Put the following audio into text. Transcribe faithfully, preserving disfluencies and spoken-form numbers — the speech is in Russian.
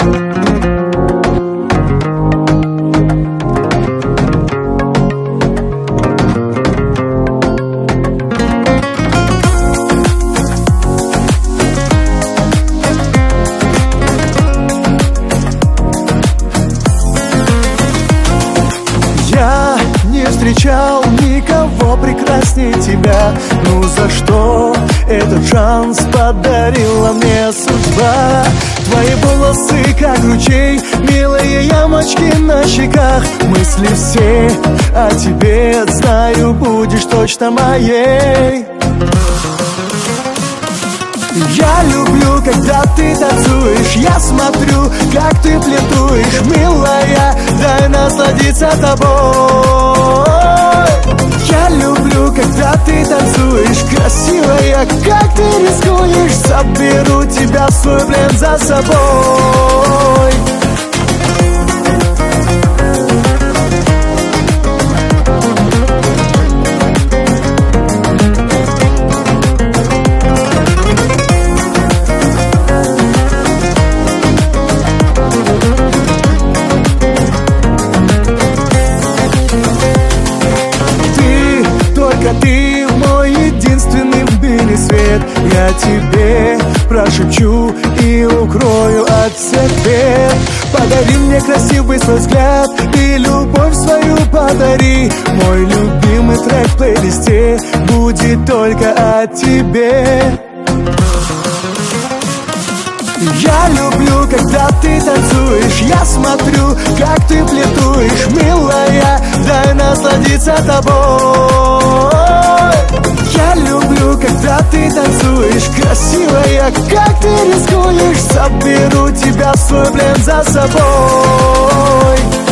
Встречал никого прекраснее тебя. Ну за что этот шанс подарила мне судьба? Твои волосы как ручей, милые ямочки на щеках. Мысли все о тебе, знаю, будешь точно моей. Я люблю, когда ты танцуешь, я смотрю, как ты плетуешь, милая, дай насладиться тобой. Я люблю, когда ты танцуешь, красивая, как ты рискуешь, заберу тебя в свой плен за собой. Ты мой единственный в мире свет. Я тебе прошепчу и укрою от всех бед. Подари мне красивый свой взгляд и любовь свою подари. Мой любимый трек в плейлисте будет только о тебе. Я люблю, когда ты танцуешь, я смотрю, как ты плетуешь, милая, дай насладиться тобой. Я люблю, когда ты танцуешь, красивая, как ты рискуешь, заберу тебя в свой плен за собой.